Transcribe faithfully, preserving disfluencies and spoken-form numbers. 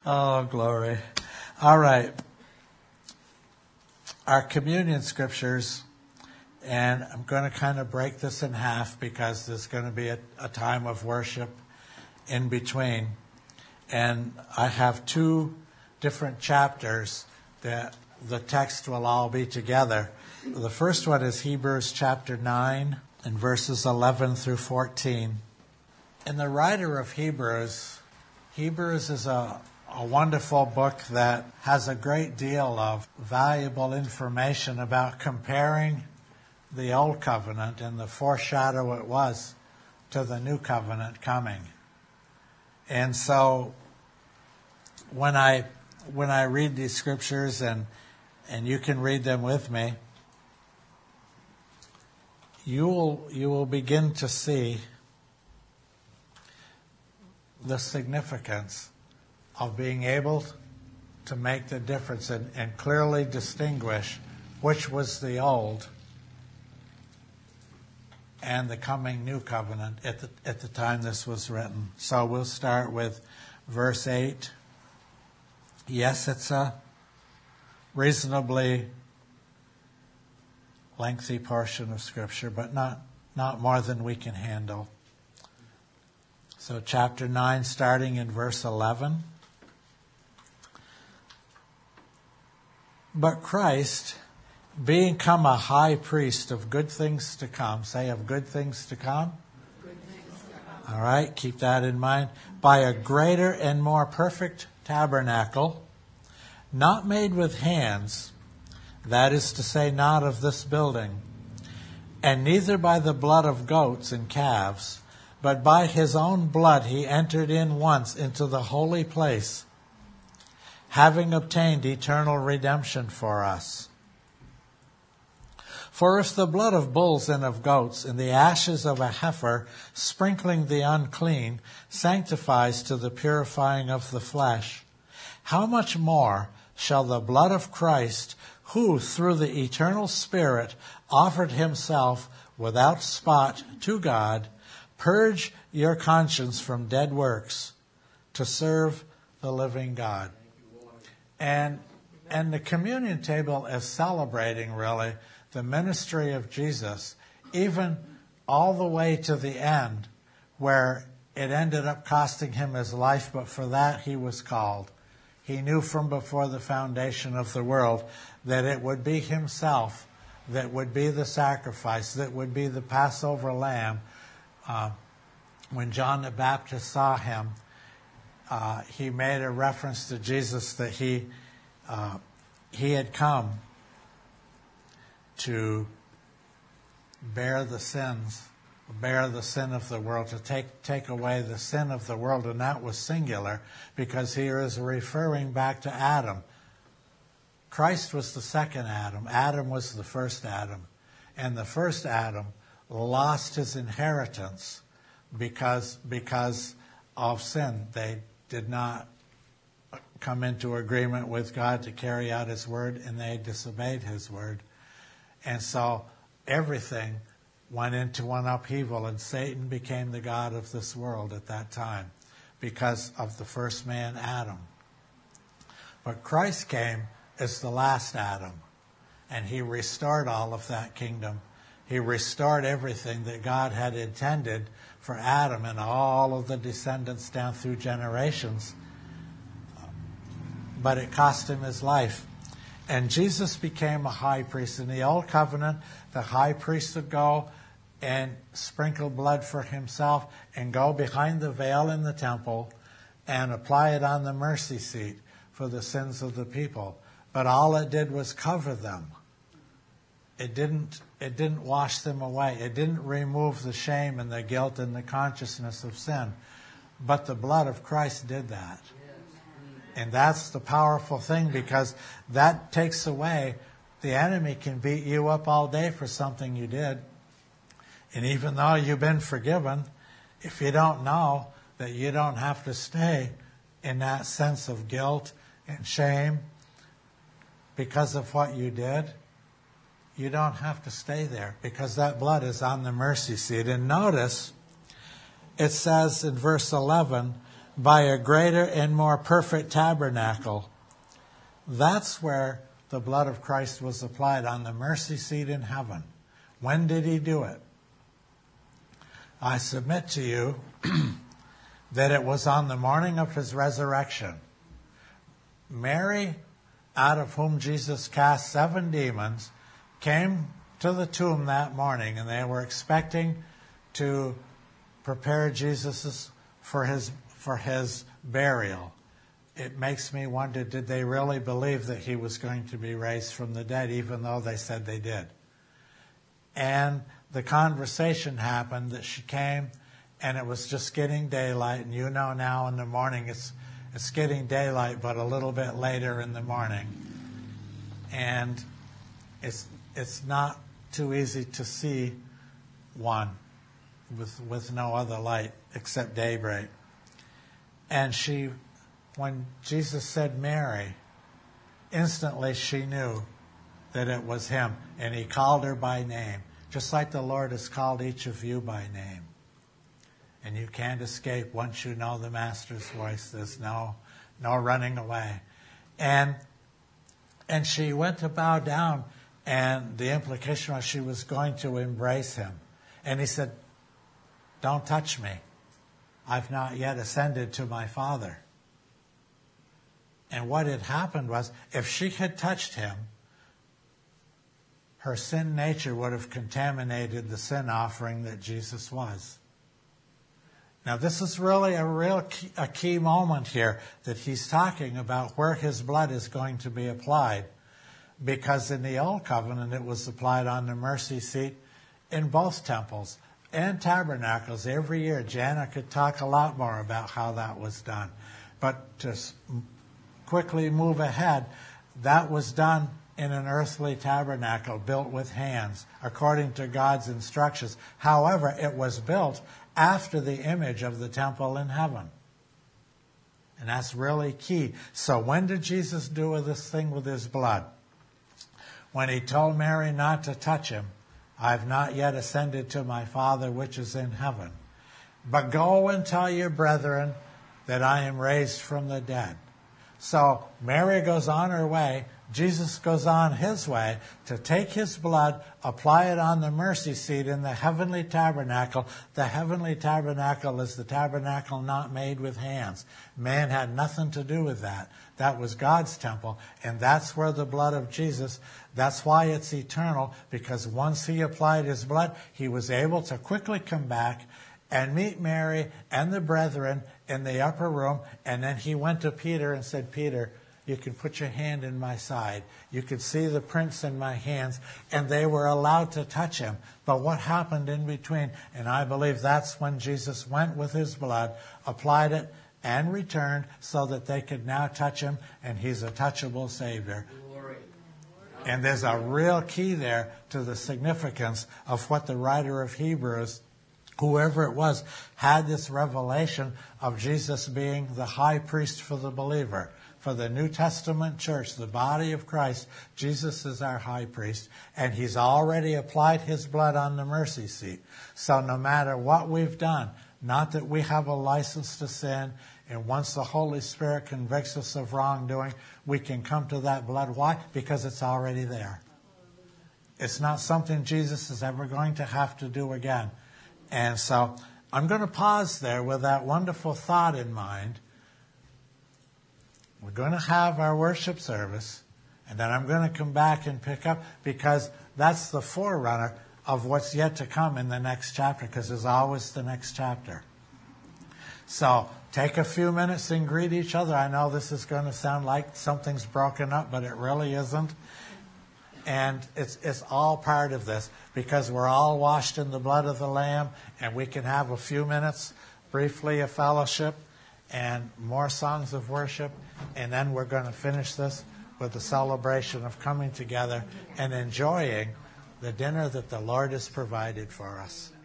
Oh, glory. All right. Our communion scriptures, and I'm going to kind of break this in half because there's going to be a, a time of worship in between. And I have two different chapters that the text will all be together. The first one is Hebrews chapter nine and verses eleven through fourteen. And the writer of Hebrews, Hebrews is a, a wonderful book that has a great deal of valuable information about comparing the old covenant and the foreshadow it was to the new covenant coming. And so when I when I read these scriptures, and and you can read them with me, you will you will begin to see the significance of being able to make the difference and, and clearly distinguish which was the old and the coming new covenant at the at the time this was written. So we'll start with verse eight. Yes, it's a reasonably lengthy portion of Scripture, but not, not more than we can handle. So chapter nine, starting in verse eleven. But Christ, being come a high priest of good things to come, say of good things to come. Good things to come. All right, keep that in mind. By a greater and more perfect tabernacle, not made with hands, that is to say, not of this building, and neither by the blood of goats and calves, but by his own blood he entered in once into the holy place, having obtained eternal redemption for us. For if the blood of bulls and of goats and the ashes of a heifer, sprinkling the unclean, sanctifies to the purifying of the flesh, how much more shall the blood of Christ, who through the eternal Spirit offered himself without spot to God, purge your conscience from dead works to serve the living God. And, and the communion table is celebrating, really, the ministry of Jesus, even all the way to the end, where it ended up costing him his life, but for that he was called. He knew from before the foundation of the world that it would be himself that would be the sacrifice, that would be the Passover lamb. Uh, when John the Baptist saw him, uh, he made a reference to Jesus that he uh, he had come to bear the sins, bear the sin of the world, to take take away the sin of the world, and that was singular because he is referring back to Adam. Christ was the second Adam. Adam was the first Adam. And the first Adam lost his inheritance because, because of sin. They did not come into agreement with God to carry out his word, and they disobeyed his word. And so everything went into one upheaval, and Satan became the god of this world at that time because of the first man, Adam. But Christ came as the last Adam, and he restored all of that kingdom. He restored everything that God had intended for Adam and all of the descendants down through generations. But it cost him his life. And Jesus became a high priest. In the old covenant, the high priest would go and sprinkle blood for himself and go behind the veil in the temple and apply it on the mercy seat for the sins of the people. But all it did was cover them. It didn't, it didn't wash them away. It didn't remove the shame and the guilt and the consciousness of sin. But the blood of Christ did that. And that's the powerful thing, because that takes away, the enemy can beat you up all day for something you did. And even though you've been forgiven, if you don't know that you don't have to stay in that sense of guilt and shame because of what you did, you don't have to stay there, because that blood is on the mercy seat. And notice, it says in verse eleven, by a greater and more perfect tabernacle. That's where the blood of Christ was applied, on the mercy seat in heaven. When did he do it? I submit to you that it was on the morning of his resurrection. Mary, out of whom Jesus cast seven demons, came to the tomb that morning, and they were expecting to prepare Jesus for his for his burial. It makes me wonder, did they really believe that he was going to be raised from the dead, even though they said they did? And the conversation happened that she came, and it was just getting daylight. And you know now in the morning it's it's getting daylight, but a little bit later in the morning. And it's it's not too easy to see one with with no other light except daybreak. And she, when Jesus said Mary, instantly she knew that it was him, and he called her by name, just like the Lord has called each of you by name. And you can't escape once you know the Master's voice. There's no no running away. And and she went to bow down, and the implication was she was going to embrace him. And he said, "Don't touch me. I've not yet ascended to my Father." And what had happened was, if she had touched him, her sin nature would have contaminated the sin offering that Jesus was. Now, this is really a real key, a key moment here, that he's talking about where his blood is going to be applied. Because in the Old Covenant, it was applied on the mercy seat in both temples and tabernacles. Every year, Jana could talk a lot more about how that was done. But to quickly move ahead, that was done in an earthly tabernacle built with hands, according to God's instructions. However, it was built after the image of the temple in heaven. And that's really key. So when did Jesus do this thing with his blood? When he told Mary not to touch him, "I've not yet ascended to my Father which is in heaven. But go and tell your brethren that I am raised from the dead." So Mary goes on her way. Jesus goes on his way to take his blood, apply it on the mercy seat in the heavenly tabernacle. The heavenly tabernacle is the tabernacle not made with hands. Man had nothing to do with that. That was God's temple, and that's where the blood of Jesus, that's why it's eternal, because once he applied his blood, he was able to quickly come back and meet Mary and the brethren in the upper room. And then he went to Peter and said, "Peter, you can put your hand in my side. You could see the prints in my hands." And they were allowed to touch him. But what happened in between? And I believe that's when Jesus went with his blood, applied it, and returned so that they could now touch him. And he's a touchable Savior. Glory. And there's a real key there to the significance of what the writer of Hebrews, whoever it was, had this revelation of Jesus being the high priest for the believer. For the New Testament church, the body of Christ, Jesus is our high priest, and he's already applied his blood on the mercy seat. So no matter what we've done, not that we have a license to sin, and once the Holy Spirit convicts us of wrongdoing, we can come to that blood. Why? Because it's already there. It's not something Jesus is ever going to have to do again. And so I'm going to pause there with that wonderful thought in mind. We're going to have our worship service, and then I'm going to come back and pick up, because that's the forerunner of what's yet to come in the next chapter, because there's always the next chapter. So take a few minutes and greet each other. I know this is going to sound like something's broken up, but it really isn't. And it's it's all part of this, because we're all washed in the blood of the Lamb, and we can have a few minutes briefly of fellowship and more songs of worship, and then we're going to finish this with the celebration of coming together and enjoying the dinner that the Lord has provided for us.